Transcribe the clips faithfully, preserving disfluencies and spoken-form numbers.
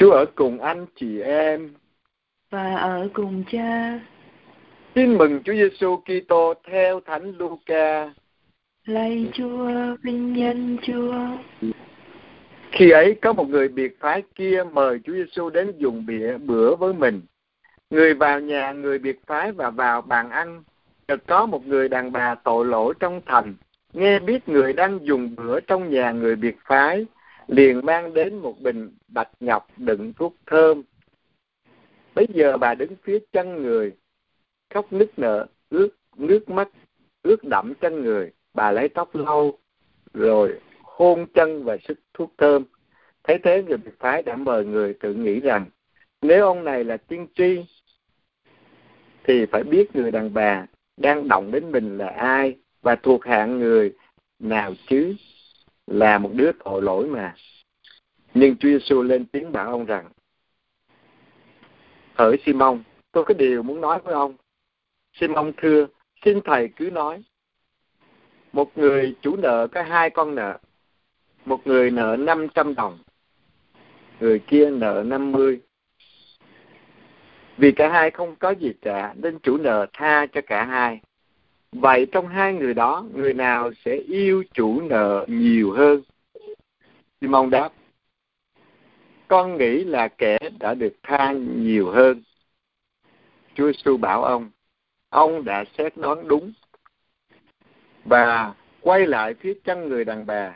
Chúa ở cùng anh chị em và ở cùng Cha. Tin mừng Chúa Giêsu Kitô theo Thánh Luca. Lạy Chúa, vinh danh Chúa. Khi ấy có một người biệt phái kia mời Chúa Giêsu đến dùng bữa bữa với mình. Người vào nhà người biệt phái và vào bàn ăn. Chợt có một người đàn bà tội lỗi trong thành, nghe biết người đang dùng bữa trong nhà người biệt phái, liền mang đến một bình bạch ngọc đựng thuốc thơm. Bây giờ bà đứng phía chân người, khóc nức nở, ướt nước mắt ướt đẫm chân người. Bà lấy tóc lau rồi hôn chân và sức thuốc thơm. Thấy thế, người biệt phái đã mời người, tự nghĩ rằng nếu ông này là tiên tri thì phải biết người đàn bà đang động đến mình là ai và thuộc hạng người nào chứ, là một đứa tội lỗi mà. Nhưng Chúa Giêsu lên tiếng bảo ông rằng: Hỡi Simon, tôi có điều muốn nói với ông. Simon thưa: Xin thầy cứ nói. Một người chủ nợ có hai con nợ. Một người nợ năm trăm đồng, người kia nợ năm mươi. Vì cả hai không có gì trả, nên chủ nợ tha cho cả hai. Vậy trong hai người đó, người nào sẽ yêu chủ nợ nhiều hơn? Simon đáp: Con nghĩ là kẻ đã được tha nhiều hơn. Chúa Giêsu bảo ông: Ông đã xét đoán đúng. Và quay lại phía chân người đàn bà.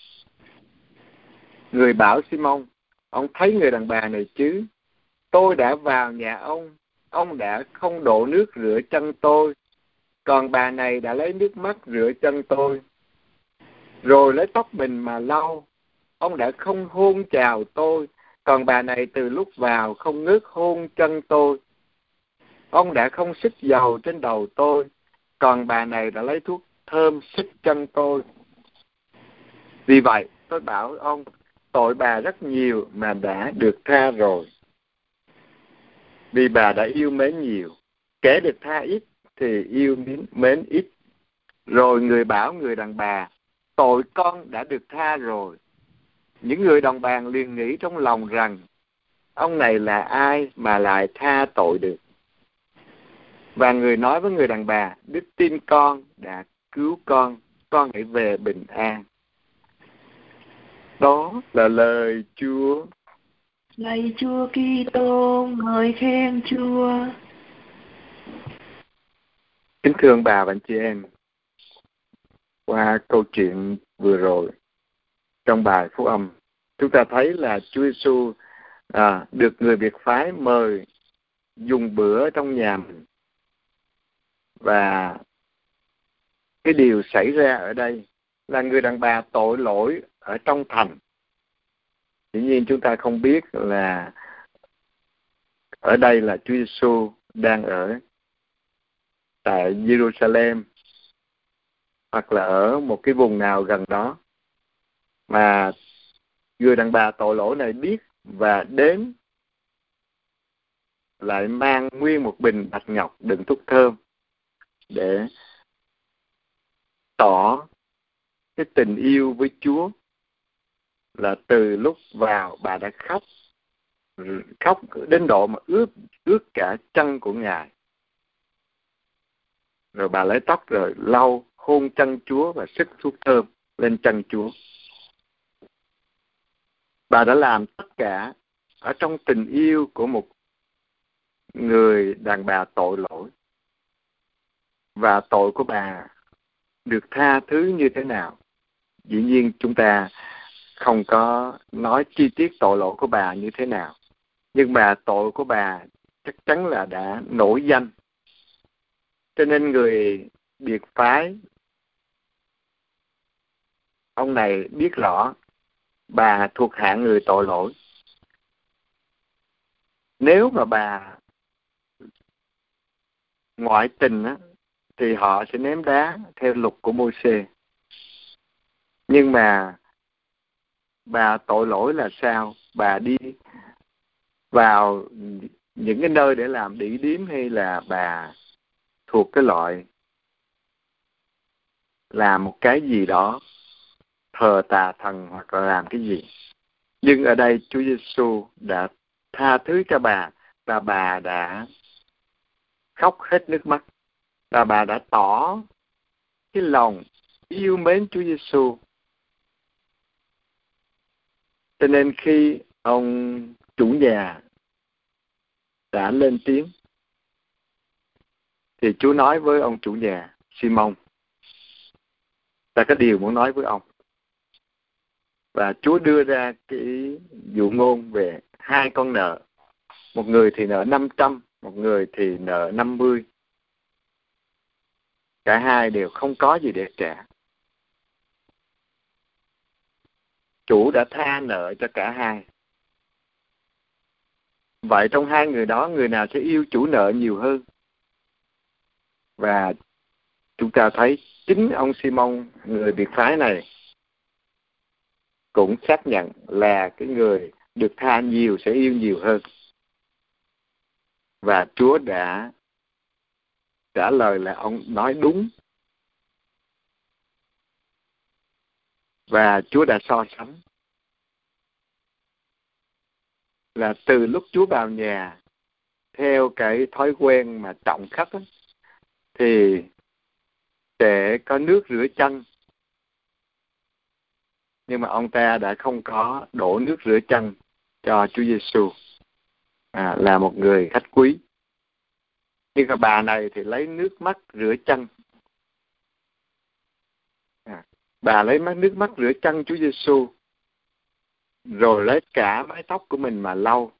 Người bảo Simon: Ông thấy người đàn bà này chứ? Tôi đã vào nhà ông, ông đã không đổ nước rửa chân tôi, còn bà này đã lấy nước mắt rửa chân tôi, rồi lấy tóc mình mà lau. Ông đã không hôn chào tôi, còn bà này từ lúc vào không ngớt hôn chân tôi. Ông đã không xịt dầu trên đầu tôi, còn bà này đã lấy thuốc thơm xịt chân tôi. Vì vậy, tôi bảo ông, tội bà rất nhiều mà đã được tha rồi, vì bà đã yêu mến nhiều. Kẻ được tha ít thì yêu mến, mến ít. Rồi người bảo người đàn bà: Tội con đã được tha rồi. Những người đồng bàn liền nghĩ trong lòng rằng: Ông này là ai mà lại tha tội được? Và người nói với người đàn bà: Đức tin con đã cứu con, con hãy về bình an. Đó là lời Chúa. Lạy Chúa Kitô, ngợi khen Chúa. Kính thưa ông bà và anh chị em, qua câu chuyện vừa rồi trong bài phúc âm, chúng ta thấy là Chúa Giêsu à, được người biệt phái mời dùng bữa trong nhà mình. Và cái điều xảy ra ở đây là người đàn bà tội lỗi ở trong thành. Dĩ nhiên chúng ta không biết là ở đây là Chúa Giêsu đang ở tại Jerusalem hoặc là ở một cái vùng nào gần đó, mà người đàn bà tội lỗi này biết và đến lại mang nguyên một bình bạch ngọc đựng thuốc thơm để tỏ cái tình yêu với Chúa. Là từ lúc vào bà đã khóc, khóc đến độ mà ướt ướt cả chân của Ngài. Rồi bà lấy tóc rồi lau hôn chân Chúa và xịt thuốc thơm lên chân Chúa. Bà đã làm tất cả ở trong tình yêu của một người đàn bà tội lỗi. Và tội của bà được tha thứ như thế nào? Dĩ nhiên chúng ta không có nói chi tiết tội lỗi của bà như thế nào. Nhưng mà tội của bà chắc chắn là đã nổi danh. Cho nên người biệt phái, ông này biết rõ bà thuộc hạng người tội lỗi. Nếu mà bà ngoại tình á, thì họ sẽ ném đá theo luật của Môi-se. Nhưng mà bà tội lỗi là sao? Bà đi vào những cái nơi để làm đỉ điếm, hay là bà thuộc cái loại làm một cái gì đó thờ tà thần hoặc là làm cái gì? Nhưng ở đây Chúa Giêsu đã tha thứ cho bà, và bà đã khóc hết nước mắt, và bà đã tỏ cái lòng yêu mến Chúa Giêsu. Cho nên khi ông chủ nhà đã lên tiếng, thì Chúa nói với ông chủ nhà Simon, ta có điều muốn nói với ông. Và Chúa đưa ra cái dụ ngôn về hai con nợ. Một người thì nợ năm trăm, một người thì nợ năm mươi. Cả hai đều không có gì để trả. Chủ đã tha nợ cho cả hai. Vậy trong hai người đó, người nào sẽ yêu chủ nợ nhiều hơn? Và chúng ta thấy chính ông Simon, người biệt phái này, cũng xác nhận là cái người được tha nhiều sẽ yêu nhiều hơn. Và Chúa đã trả lời là ông nói đúng. Và Chúa đã so sánh là từ lúc Chúa vào nhà theo cái thói quen mà trọng khách đó, thì sẽ có nước rửa chân. Nhưng mà ông ta đã không có đổ nước rửa chân cho Chúa Giêsu, à, là một người khách quý. Nhưng mà bà này thì lấy nước mắt rửa chân. À, bà lấy nước mắt rửa chân Chúa Giêsu, rồi lấy cả mái tóc của mình mà lau.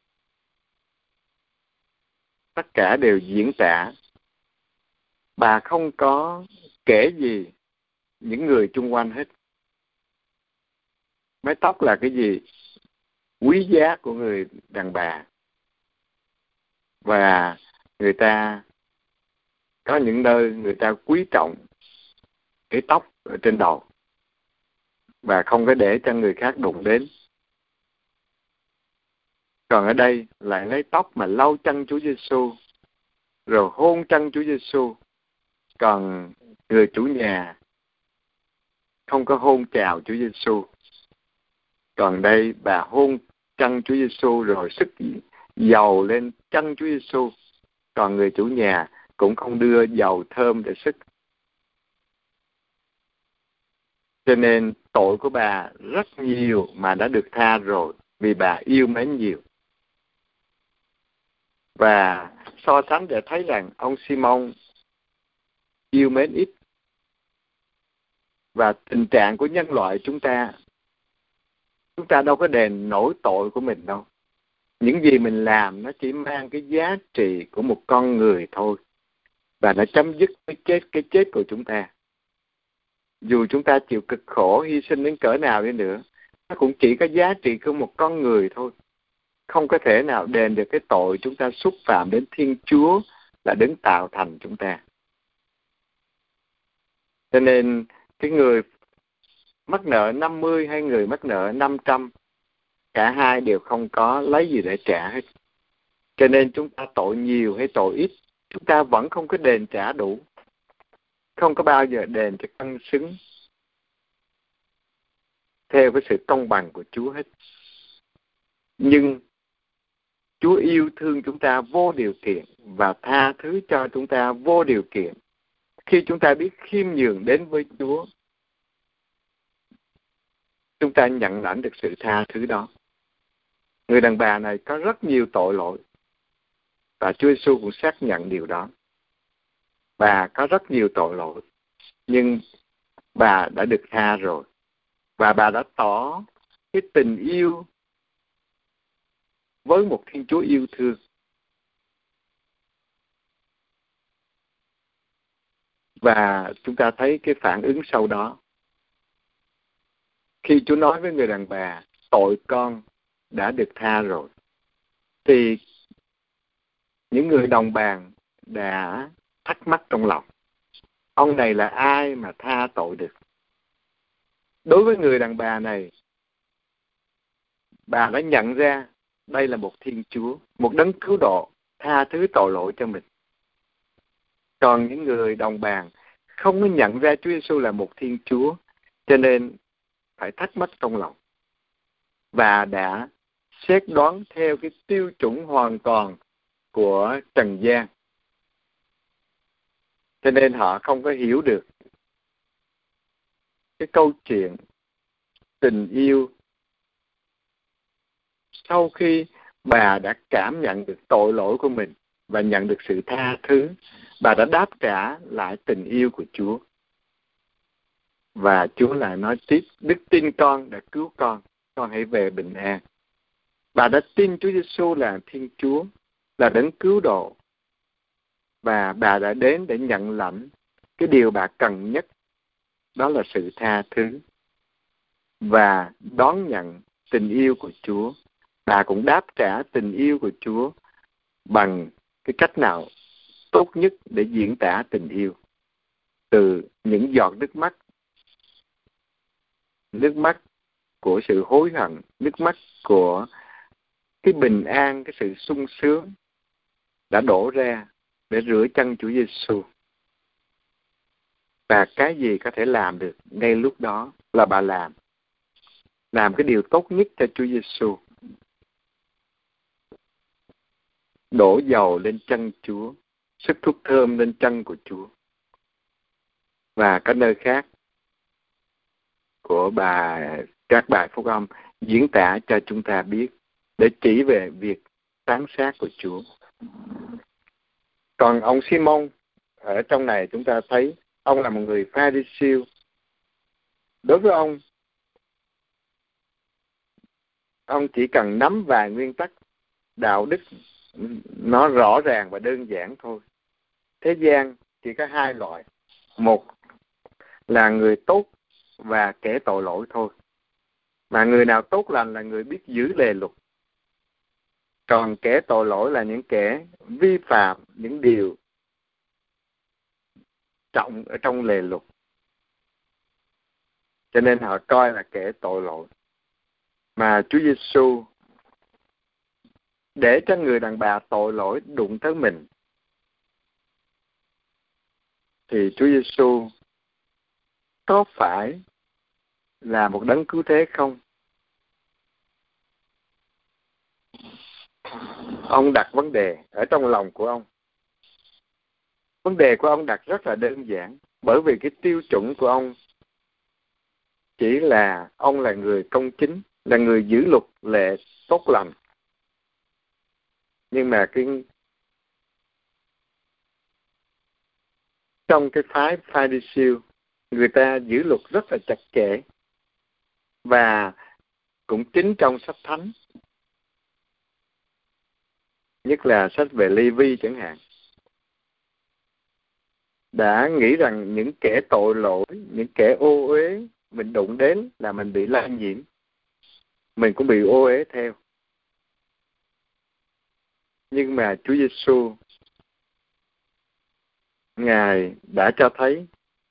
Tất cả đều diễn tả. Bà không có kể gì những người chung quanh hết. Mái tóc là cái gì? Quý giá của người đàn bà. Và người ta có những nơi người ta quý trọng cái tóc ở trên đầu, và không có để cho người khác đụng đến. Còn ở đây lại lấy tóc mà lau chân Chúa Giêsu, rồi hôn chân Chúa Giêsu. Còn người chủ nhà không có hôn chào Chúa Giêsu. Còn đây bà hôn chân Chúa Giêsu rồi sức dầu lên chân Chúa Giêsu. Còn người chủ nhà cũng không đưa dầu thơm để sức. Cho nên tội của bà rất nhiều mà đã được tha rồi, vì bà yêu mến nhiều. Và so sánh để thấy rằng ông Simon yêu mến ít. Và tình trạng của nhân loại chúng ta, chúng ta đâu có đền nổi tội của mình đâu. Những gì mình làm nó chỉ mang cái giá trị của một con người thôi, và nó chấm dứt với chết, cái chết của chúng ta. Dù chúng ta chịu cực khổ, hy sinh đến cỡ nào đi nữa, nó cũng chỉ có giá trị của một con người thôi. Không có thể nào đền được cái tội chúng ta xúc phạm đến Thiên Chúa là đấng tạo thành chúng ta. Cho nên cái người mắc nợ năm mươi hay người mắc nợ năm trăm, cả hai đều không có lấy gì để trả hết. Cho nên chúng ta tội nhiều hay tội ít, chúng ta vẫn không có đền trả đủ. Không có bao giờ đền cho cân xứng theo cái sự công bằng của Chúa hết. Nhưng Chúa yêu thương chúng ta vô điều kiện và tha thứ cho chúng ta vô điều kiện. Khi chúng ta biết khiêm nhường đến với Chúa, chúng ta nhận lãnh được sự tha thứ đó. Người đàn bà này có rất nhiều tội lỗi, và Chúa Giêsu cũng xác nhận điều đó. Bà có rất nhiều tội lỗi, nhưng bà đã được tha rồi. Và bà đã tỏ cái tình yêu với một Thiên Chúa yêu thương. Và chúng ta thấy cái phản ứng sau đó. Khi Chúa nói với người đàn bà, tội con đã được tha rồi, thì những người đồng bàn đã thắc mắc trong lòng. Ông này là ai mà tha tội được? Đối với người đàn bà này, bà đã nhận ra đây là một Thiên Chúa, một đấng cứu độ, tha thứ tội lỗi cho mình. Còn những người đồng bàn không có nhận ra Chúa Giêsu là một Thiên Chúa, cho nên phải thắc mắc trong lòng. và đã xét đoán theo cái tiêu chuẩn hoàn toàn của trần gian. Cho nên họ không có hiểu được cái câu chuyện tình yêu. Sau khi bà đã cảm nhận được tội lỗi của mình và nhận được sự tha thứ, bà đã đáp trả lại tình yêu của Chúa. Và Chúa lại nói tiếp, đức tin con đã cứu con, con hãy về bình an. Bà đã tin Chúa Giêsu là Thiên Chúa, là đấng cứu độ. Và bà đã đến để nhận lãnh cái điều bà cần nhất, đó là sự tha thứ. Và đón nhận tình yêu của Chúa. Bà cũng đáp trả tình yêu của Chúa bằng cái cách nào tốt nhất để diễn tả tình yêu. Từ những giọt nước mắt, nước mắt của sự hối hận, nước mắt của cái bình an, cái sự sung sướng đã đổ ra để rửa chân Chúa Giêsu. Và cái gì có thể làm được ngay lúc đó là bà làm. Làm cái điều tốt nhất cho Chúa Giêsu. Đổ dầu lên chân Chúa, sức thuốc thơm lên chân của Chúa. Và các nơi khác của bà, các bài phúc âm diễn tả cho chúng ta biết để chỉ về việc tán sát của Chúa. Còn ông Simon, ở trong này chúng ta thấy ông là một người Pha-ri-siêu. Đối với ông, ông chỉ cần nắm vài nguyên tắc đạo đức nó rõ ràng và đơn giản thôi. Thế gian chỉ có hai loại. Một là người tốt và kẻ tội lỗi thôi. Mà người nào tốt lành là người biết giữ lề luật. Còn kẻ tội lỗi là những kẻ vi phạm những điều trọng ở trong lề luật. Cho nên họ coi là kẻ tội lỗi. Mà Chúa Giêsu để cho người đàn bà tội lỗi đụng tới mình, thì Chúa Giêsu có phải là một đấng cứu thế không? Ông đặt vấn đề ở trong lòng của ông. Vấn đề của ông đặt rất là đơn giản, bởi vì cái tiêu chuẩn của ông chỉ là ông là người công chính, là người giữ luật lệ tốt lành. Nhưng mà cái trong cái phái Pha-ri-siêu, người ta giữ luật rất là chặt chẽ. Và cũng chính trong sách thánh, nhất là sách về Lê-vi chẳng hạn, đã nghĩ rằng những kẻ tội lỗi, những kẻ ô uế mình đụng đến là mình bị lây nhiễm, mình cũng bị ô uế theo. Nhưng mà Chúa Giêsu, Ngài đã cho thấy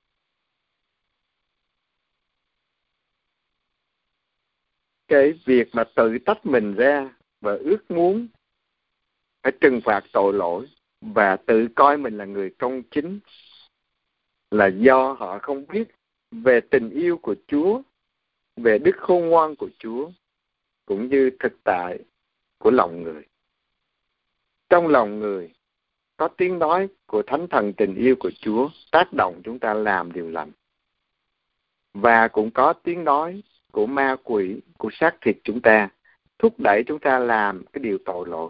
cái việc mà tự tách mình ra và ước muốn phải trừng phạt tội lỗi và tự coi mình là người công chính là do họ không biết về tình yêu của Chúa, về đức khôn ngoan của Chúa, cũng như thực tại của lòng người. Trong lòng người có tiếng nói của Thánh Thần tình yêu của Chúa tác động chúng ta làm điều lành. Và cũng có tiếng nói của ma quỷ, của xác thịt chúng ta, thúc đẩy chúng ta làm cái điều tội lỗi.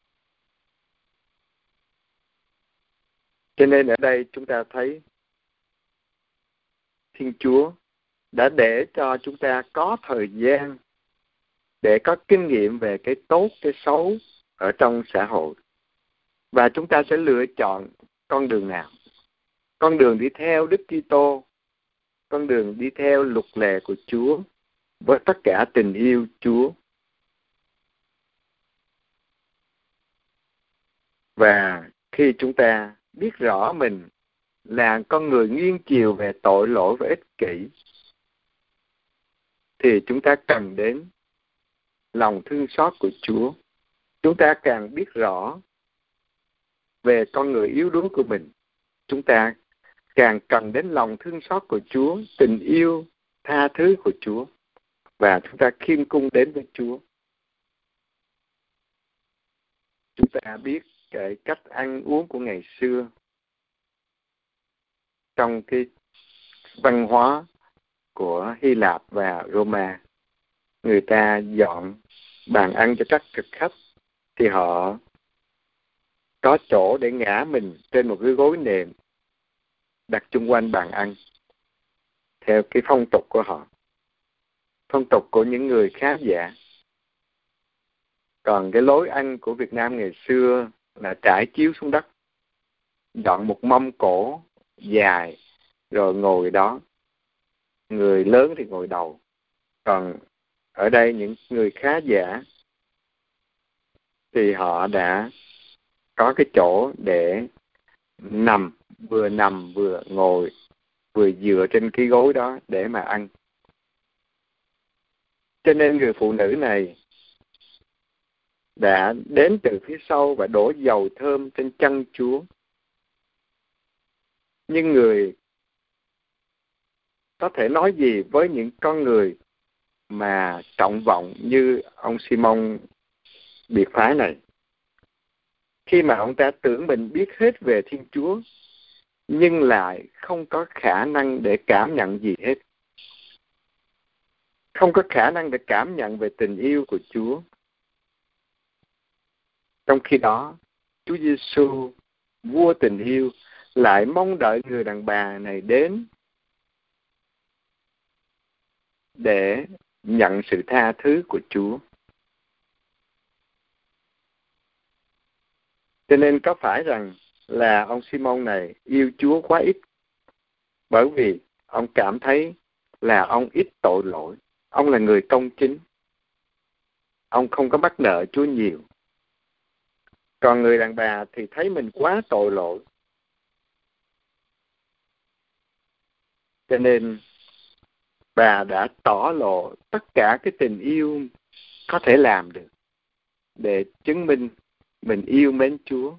Cho nên ở đây chúng ta thấy Thiên Chúa đã để cho chúng ta có thời gian để có kinh nghiệm về cái tốt, cái xấu ở trong xã hội. Và chúng ta sẽ lựa chọn con đường nào. Con đường đi theo Đức Kitô, con đường đi theo luật lệ của Chúa với tất cả tình yêu Chúa. Và khi chúng ta biết rõ mình là con người nghiêng chiều về tội lỗi và ích kỷ, thì chúng ta cần đến lòng thương xót của Chúa. Chúng ta càng biết rõ về con người yếu đuối của mình, chúng ta càng cần đến lòng thương xót của Chúa, tình yêu, tha thứ của Chúa. và chúng ta khiêm cung đến với Chúa. Chúng ta biết cái cách ăn uống của ngày xưa trong cái văn hóa của Hy Lạp và Roma. Người ta dọn bàn ăn cho các thực khách thì họ có chỗ để ngã mình trên một cái gối nệm đặt chung quanh bàn ăn theo cái phong tục của họ, phong tục của những người khá giả. Còn cái lối ăn của Việt Nam ngày xưa là trải chiếu xuống đất, dọn một mâm cổ dài rồi ngồi đó, người lớn thì ngồi đầu. Còn ở đây những người khá giả thì họ đã có cái chỗ để nằm, vừa nằm vừa ngồi, vừa dựa trên cái gối đó để mà ăn. Cho nên người phụ nữ này đã đến từ phía sau và đổ dầu thơm trên chân Chúa. Nhưng người có thể nói gì với những con người mà trọng vọng như ông Simon biệt phái này, khi mà ông ta tưởng mình biết hết về Thiên Chúa nhưng lại không có khả năng để cảm nhận gì hết, không có khả năng để cảm nhận về tình yêu của Chúa. Trong khi đó, Chúa Giêsu, vua tình yêu, lại mong đợi người đàn bà này đến để nhận sự tha thứ của Chúa. Cho nên có phải rằng là ông Simon này yêu Chúa quá ít, bởi vì ông cảm thấy là ông ít tội lỗi, ông là người công chính, ông không có mắc nợ Chúa nhiều. Còn người đàn bà thì thấy mình quá tội lỗi, cho nên bà đã tỏ lộ tất cả cái tình yêu có thể làm được để chứng minh mình yêu mến Chúa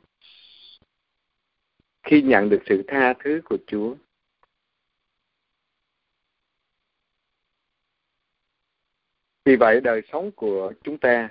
khi nhận được sự tha thứ của Chúa. Vì vậy đời sống của chúng ta,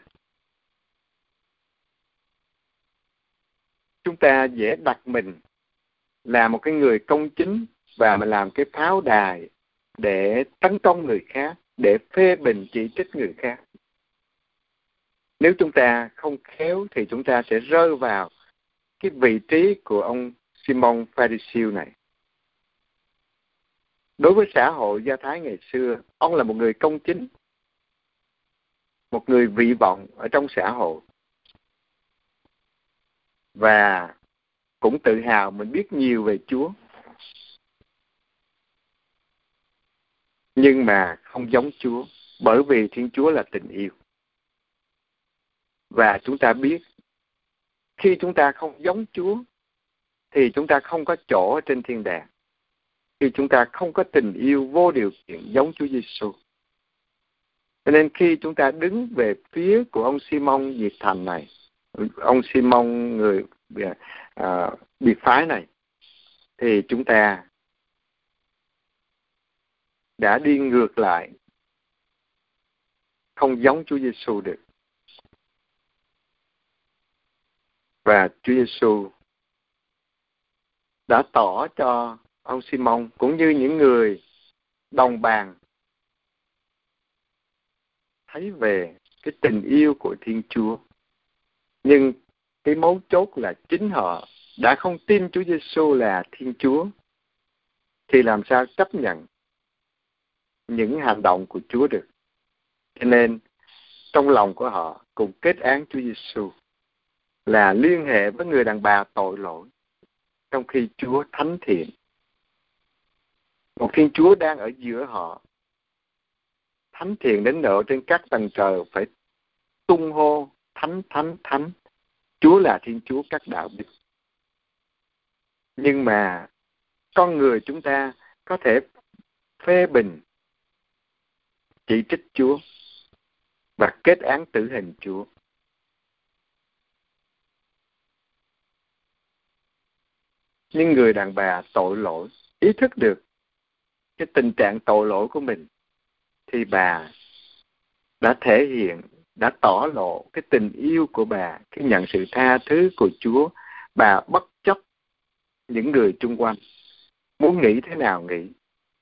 chúng ta dễ đặt mình là một cái người công chính và mình làm cái pháo đài để tấn công người khác, để phê bình chỉ trích người khác. Nếu chúng ta không khéo thì chúng ta sẽ rơi vào cái vị trí của ông Simon Pharisêu này. Đối với xã hội Do Thái ngày xưa, ông là một người công chính, một người vị vọng ở trong xã hội, và cũng tự hào mình biết nhiều về Chúa, nhưng mà không giống Chúa, bởi vì Thiên Chúa là tình yêu. Và chúng ta biết, khi chúng ta không giống Chúa, thì chúng ta không có chỗ ở trên thiên đàng. Khi chúng ta không có tình yêu vô điều kiện giống Chúa Giêsu. Cho nên khi chúng ta đứng về phía của ông Simon Diệt Thành này, ông Simon người à, biệt phái này, thì chúng ta đã đi ngược lại, không giống Chúa Giêsu được. Và Chúa Giêsu đã tỏ cho ông Simon cũng như những người đồng bàn thấy về cái tình yêu của Thiên Chúa. Nhưng cái mấu chốt là chính họ đã không tin Chúa Giêsu là Thiên Chúa, thì làm sao chấp nhận những hành động của Chúa được. Cho nên trong lòng của họ cùng kết án Chúa Giêsu là liên hệ với người đàn bà tội lỗi, trong khi Chúa thánh thiện. Một Thiên Chúa đang ở giữa họ, thánh thiện đến độ trên các tầng trời phải tung hô thánh, thánh, thánh. Chúa là Thiên Chúa các đạo đức. Nhưng mà con người chúng ta có thể phê bình, chỉ trích Chúa và kết án tử hình Chúa. Nhưng người đàn bà tội lỗi, ý thức được cái tình trạng tội lỗi của mình, thì bà đã thể hiện, đã tỏ lộ cái tình yêu của bà khi nhận sự tha thứ của Chúa. Bà bất chấp những người chung quanh muốn nghĩ thế nào nghĩ.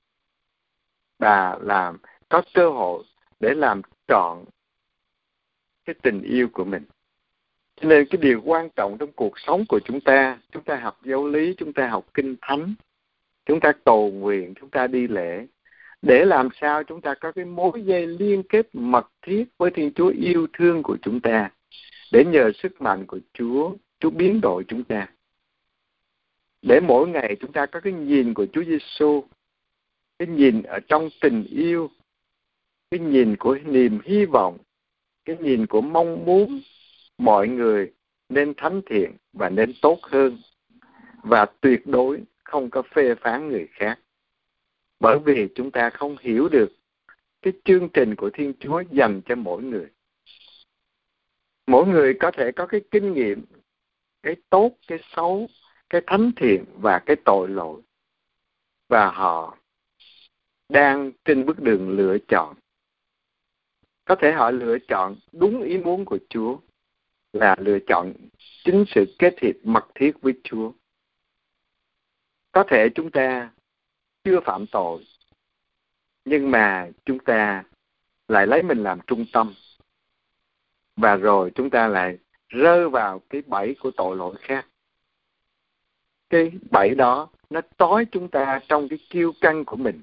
Bà làm có cơ hội để làm trọn cái tình yêu của mình. Cho nên cái điều quan trọng trong cuộc sống của chúng ta, chúng ta học giáo lý, chúng ta học kinh thánh, chúng ta cầu nguyện, chúng ta đi lễ, để làm sao chúng ta có cái mối dây liên kết mật thiết với Thiên Chúa yêu thương của chúng ta, để nhờ sức mạnh của Chúa, Chúa biến đổi chúng ta. Để mỗi ngày chúng ta có cái nhìn của Chúa Giêsu, cái nhìn ở trong tình yêu, cái nhìn của niềm hy vọng, cái nhìn của mong muốn mọi người nên thánh thiện và nên tốt hơn, và tuyệt đối không có phê phán người khác. Bởi vì chúng ta không hiểu được cái chương trình của Thiên Chúa dành cho mỗi người. Mỗi người có thể có cái kinh nghiệm, cái tốt, cái xấu, cái thánh thiện và cái tội lỗi. Và họ đang trên bước đường lựa chọn. Có thể họ lựa chọn đúng ý muốn của Chúa, là lựa chọn chính sự kết hiệp mật thiết với Chúa. Có thể chúng ta chưa phạm tội, nhưng mà chúng ta lại lấy mình làm trung tâm, và rồi chúng ta lại rơi vào cái bẫy của tội lỗi khác. Cái bẫy đó nó trói chúng ta trong cái kiêu căng của mình,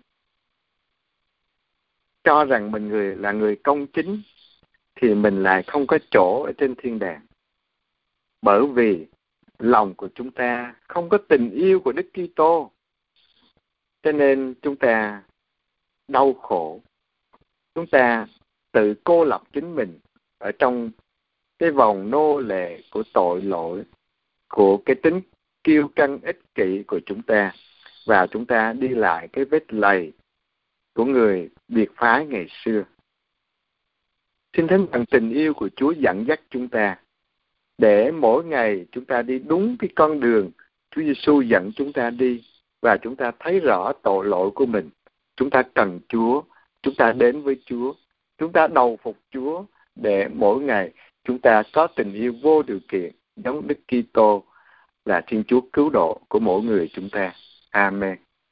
cho rằng mình người là người công chính, thì mình lại không có chỗ ở trên thiên đàng. Bởi vì lòng của chúng ta không có tình yêu của Đức Kitô, cho nên chúng ta đau khổ. Chúng ta tự cô lập chính mình ở trong cái vòng nô lệ của tội lỗi, của cái tính kiêu căng ích kỷ của chúng ta, và chúng ta đi lại cái vết lầy của người biệt phái ngày xưa. Xin thánh thần tình yêu của Chúa dẫn dắt chúng ta, để mỗi ngày chúng ta đi đúng cái con đường Chúa Giêsu dẫn chúng ta đi, và chúng ta thấy rõ tội lỗi của mình. Chúng ta cần Chúa, chúng ta đến với Chúa, chúng ta đầu phục Chúa, để mỗi ngày chúng ta có tình yêu vô điều kiện giống Đức Kitô là Thiên Chúa cứu độ của mỗi người chúng ta. Amen.